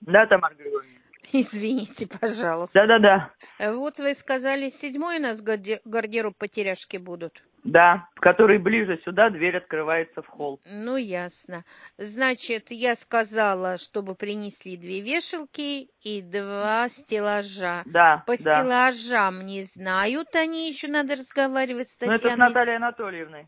Да, Тамара Григорьевна? Извините, пожалуйста. Да-да-да. Вот вы сказали, 7-й у нас гардероб потеряшки будут. Да, который ближе сюда, дверь открывается в холл. Ну, ясно. Значит, я сказала, чтобы принесли 2 вешалки и 2 стеллажа. Да, По да. стеллажам не знают, они еще надо разговаривать с Ну, это с Татьяной. Натальей Анатольевной.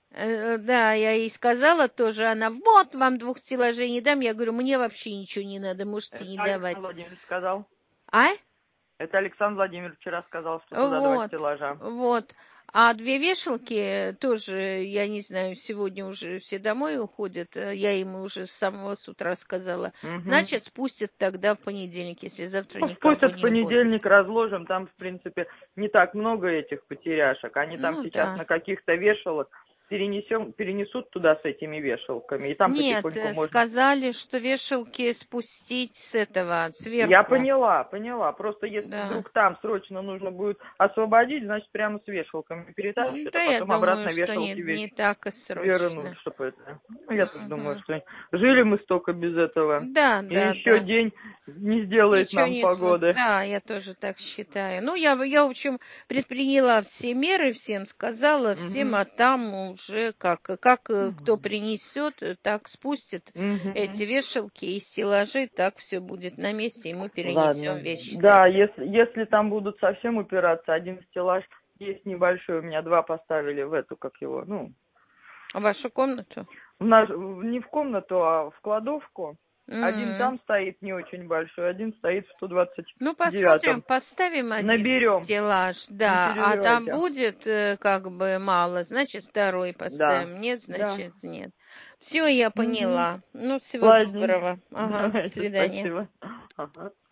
Да, я ей сказала тоже, она, вот вам 2 стеллажей не дам. Я говорю, мне вообще ничего не надо, можете Это не Александр давать. Владимирович сказал. А? Это Александр Владимирович вчера сказал, что туда 2 Вот, стеллажа. вот. А 2 вешалки тоже, я не знаю, сегодня уже все домой уходят. Я им уже с самого с утра сказала. Угу. Значит, спустят тогда в понедельник, если завтра Ну, никого спустят в не будет. понедельник, разложим. Там, в принципе, не так много этих потеряшек. Они там Ну сейчас да. на каких-то вешалок перенесут туда с этими вешалками. И там Нет, потихоньку можно. сказали, что вешалки спустить с этого, Я сверху. поняла. Просто если Да. вдруг там срочно нужно будет освободить, значит, прямо с вешалками перетащат, Да, а я потом думаю, обратно что вешалки не вещи так и вернуть, срочно. чтобы это... Ну, я так думаю, Мгм. что жили мы столько без этого. Да, И да, еще да. день не сделает Ничего нам не слу погоды. Да, я тоже так считаю. Ну, я, в общем, предприняла все меры, всем сказала, всем, Угу. а там уже кто принесет, так спустит Угу. эти вешалки и стеллажи, так все будет на месте, и мы перенесем Ладно. вещи Да, тогда. если там будут совсем упираться, один стеллаж есть небольшой, у меня 2 поставили в эту, как его, ну, В вашу комнату? не в комнату, а в кладовку. Один М. там стоит не очень большой, один стоит в Ну, посмотрим, 129-м. поставим один Наберем, стеллаж, не да, а там переживайте. будет как бы мало, значит, второй Да, поставим, нет, да. значит, нет. Все, я Угу. поняла. Ну, всего Ладненько. доброго. Ага, до Давайте, свидания. спасибо. Ага.